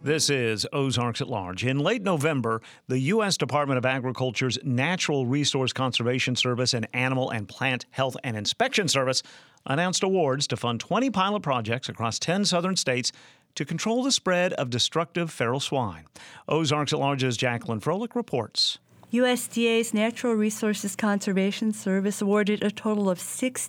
This is Ozarks at Large. In late November, the U.S. Department of Agriculture's Natural Resource Conservation Service and Animal and Plant Health and Inspection Service announced awards to fund 20 pilot projects across 10 southern states to control the spread of destructive feral swine. Ozarks at Large's Jacqueline Froelich reports. USDA's Natural Resources Conservation Service awarded a total of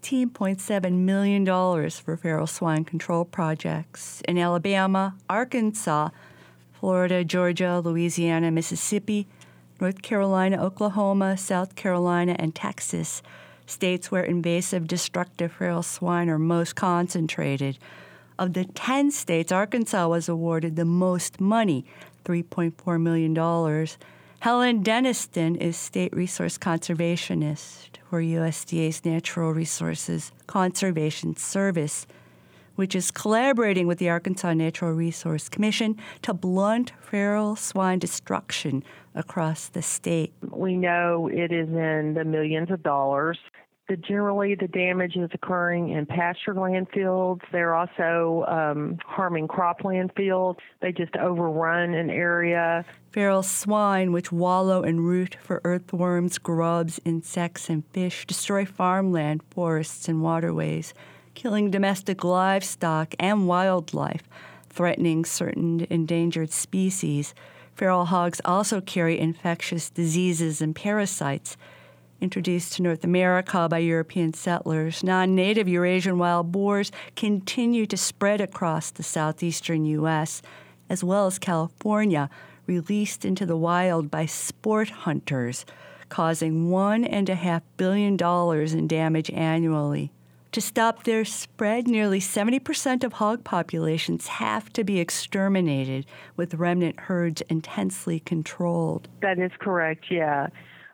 $16.7 million for feral swine control projects in Alabama, Arkansas, Florida, Georgia, Louisiana, Mississippi, North Carolina, Oklahoma, South Carolina, and Texas, states where invasive destructive feral swine are most concentrated. Of the 10 states, Arkansas was awarded the most money, $3.4 million. Helen Deniston is State Resource Conservationist for USDA's Natural Resources Conservation Service, which is collaborating with the Arkansas Natural Resource Commission to blunt feral swine destruction across the state. We know it is in the millions of dollars. Generally, the damage is occurring in pasture land fields. They're also harming cropland fields. They just overrun an area. Feral swine, which wallow and root for earthworms, grubs, insects, and fish, destroy farmland, forests, and waterways, killing domestic livestock and wildlife, threatening certain endangered species. Feral hogs also carry infectious diseases and parasites. Introduced to North America by European settlers, non-native Eurasian wild boars continue to spread across the southeastern U.S., as well as California, released into the wild by sport hunters, causing $1.5 billion in damage annually. To stop their spread, nearly 70% of hog populations have to be exterminated, with remnant herds intensely controlled. That is correct, yeah.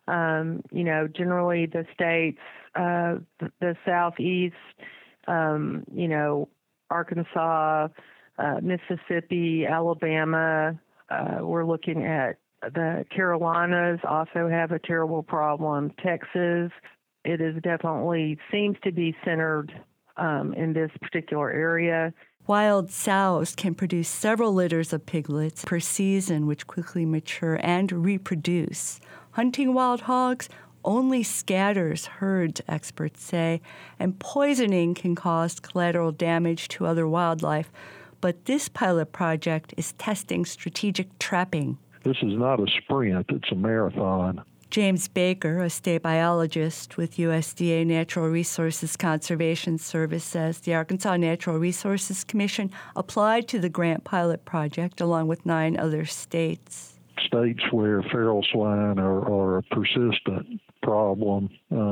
Generally the states, the southeast, Arkansas, Mississippi, Alabama, we're looking at the Carolinas also have a terrible problem. Texas, it is definitely seems to be centered in this particular area. Wild sows can produce several litters of piglets per season, which quickly mature and reproduce. Hunting wild hogs only scatters herds, experts say, and poisoning can cause collateral damage to other wildlife. But this pilot project is testing strategic trapping. This is not a sprint, it's a marathon. James Baker, a state biologist with USDA Natural Resources Conservation Service, says the Arkansas Natural Resources Commission applied to the grant pilot project along with 9 other states. States where feral swine are a persistent problem,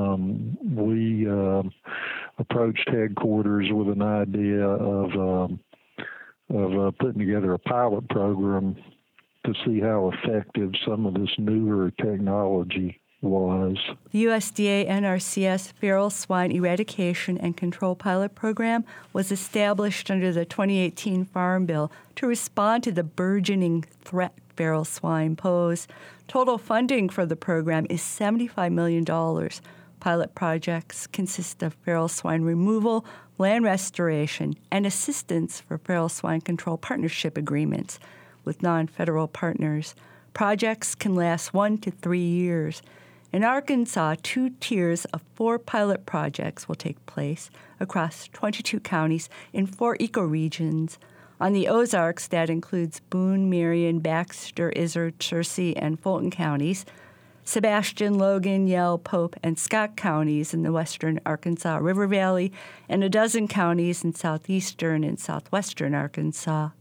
we approached headquarters with an idea of putting together a pilot program to see how effective some of this newer technology was. The USDA NRCS Feral Swine Eradication and Control Pilot Program was established under the 2018 Farm Bill to respond to the burgeoning threat feral swine pose. Total funding for the program is $75 million. Pilot projects consist of feral swine removal, land restoration, and assistance for feral swine control partnership agreements with non-federal partners. Projects can last 1 to 3 years. In Arkansas, 2 tiers of 4 pilot projects will take place across 22 counties in 4 ecoregions. On the Ozarks, that includes Boone, Marion, Baxter, Izard, Searcy, and Fulton counties, Sebastian, Logan, Yell, Pope, and Scott counties in the western Arkansas River Valley, and a dozen counties in southeastern and southwestern Arkansas.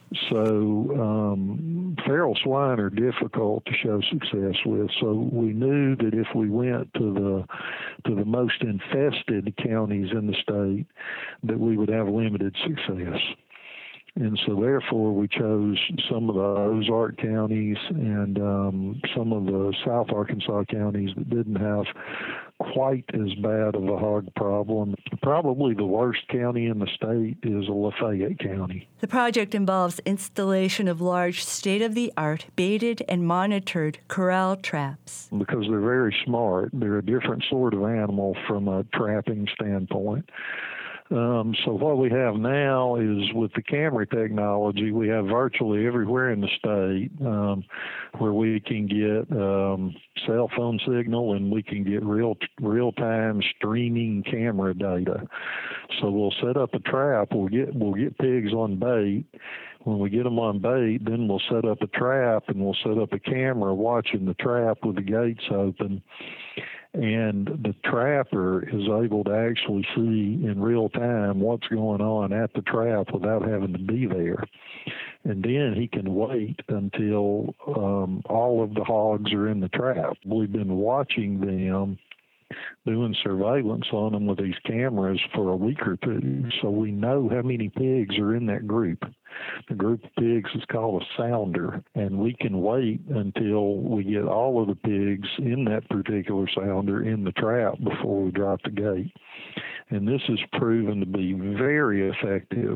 So feral swine are difficult to show success with. So we knew that if we went to the most infested counties in the state, that we would have limited success. And so therefore we chose some of the Ozark counties and some of the South Arkansas counties that didn't have quite as bad of a hog problem. Probably the worst county in the state is Lafayette County. The project involves installation of large state-of-the-art baited and monitored corral traps. Because they're very smart. They're a different sort of animal from a trapping standpoint. So what we have now is with the camera technology, we have virtually everywhere in the state where we can get cell phone signal and we can get real-time streaming camera data. So we'll set up a trap. We'll get pigs on bait. When we get them on bait, then we'll set up a trap and we'll set up a camera watching the trap with the gates open. And the trapper is able to actually see in real time what's going on at the trap without having to be there. And then he can wait until all of the hogs are in the trap. We've been watching them, doing surveillance on them with these cameras for a week or two, so we know how many pigs are in that group. The group of pigs is called a sounder, and we can wait until we get all of the pigs in that particular sounder in the trap before we drop the gate. And this has proven to be very effective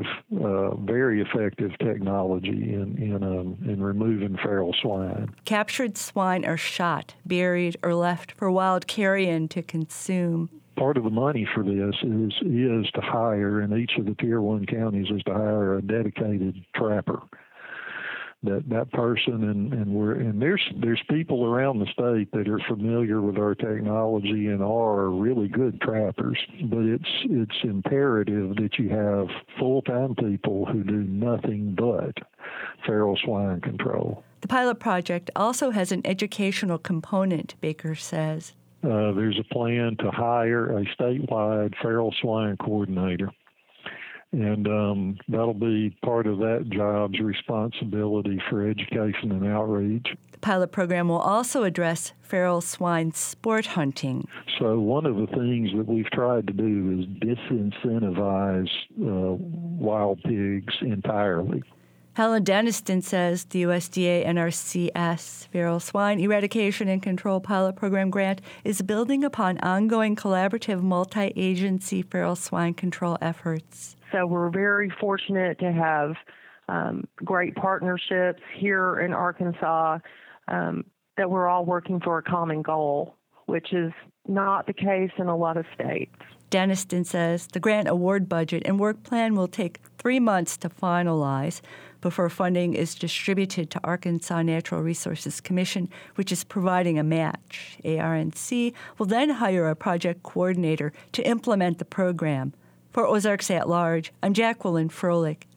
technology in removing feral swine. Captured swine are shot, buried, or left for wild carrion to consume. Part of the money for this is to hire, in each of the Tier 1 counties, is to hire a dedicated trapper. That person and there's people around the state that are familiar with our technology and are really good trappers, but it's imperative that you have full-time people who do nothing but feral swine control. The pilot project also has an educational component, Baker says. There's a plan to hire a statewide feral swine coordinator. And that'll be part of that job's responsibility for education and outreach. The pilot program will also address feral swine sport hunting. So one of the things that we've tried to do is disincentivize wild pigs entirely. Helen Denniston says the USDA NRCS Feral Swine Eradication and Control Pilot Program grant is building upon ongoing collaborative multi-agency feral swine control efforts. So we're very fortunate to have great partnerships here in Arkansas that we're all working for a common goal, which is not the case in a lot of states. Denniston says the grant award budget and work plan will take 3 months to finalize before funding is distributed to Arkansas Natural Resources Commission, which is providing a match. ARNC will then hire a project coordinator to implement the program. For Ozarks at Large, I'm Jacqueline Froelich.